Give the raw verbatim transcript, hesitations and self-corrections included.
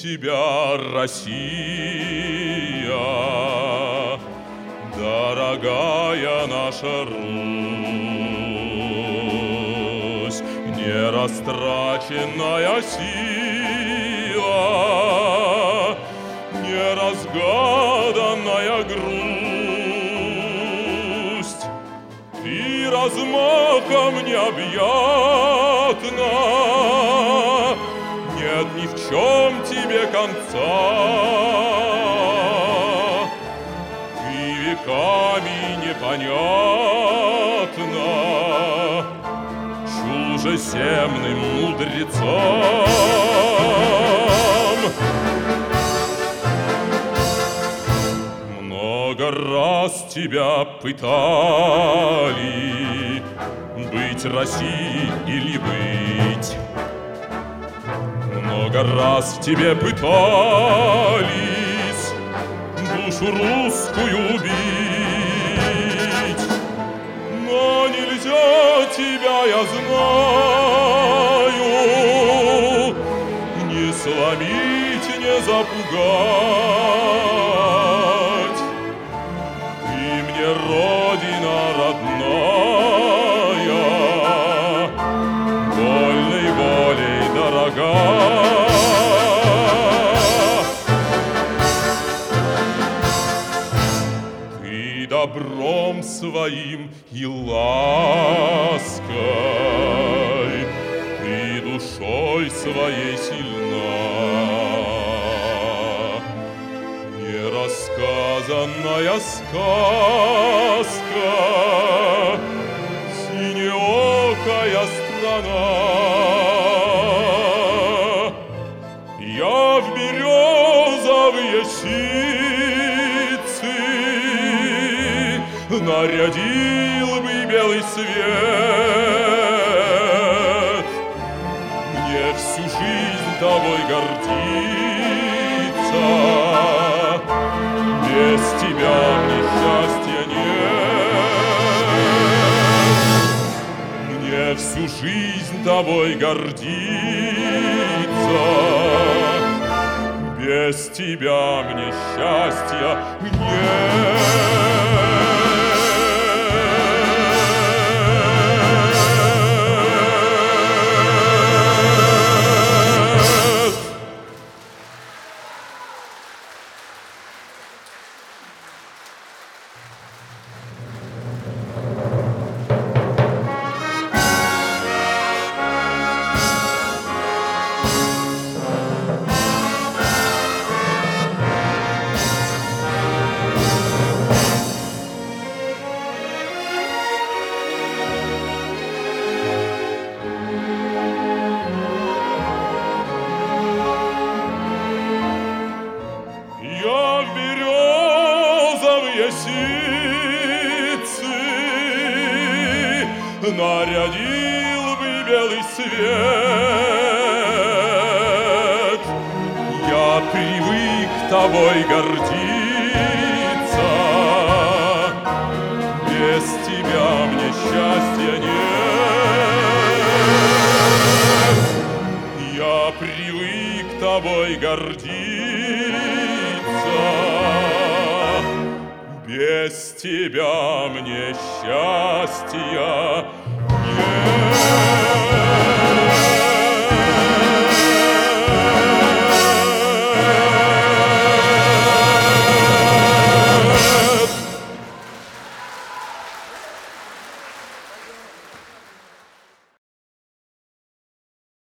тебя, Россия, дорогая наша Русь, нерастраченная сила, неразгаданная грусть. Ты размахом необъятна, нет ни в чем тебе конца. Ты веками непонятна чужеземным мудрецам. Много раз тебя пытали быть Россией или быть. Много раз в тебе пытались душу русскую убить, но нельзя тебя, я знаю, не сломить, не запугать. Ты мне родина родная, вольной волей дорога. Ты добром своим и лаской, ты душой своей сильна. Нерассказанная сказка, синеокая страна. Я в березовые ситцы нарядил бы белый свет. Мне всю жизнь тобой гордиться, без тебя мне счастья нет. Мне всю жизнь тобой гордиться, без тебя мне счастья нет. Нарядил бы белый свет. Я привык тобой гордиться, без тебя мне счастья нет. Я привык тобой гордиться, без тебя мне счастья нет.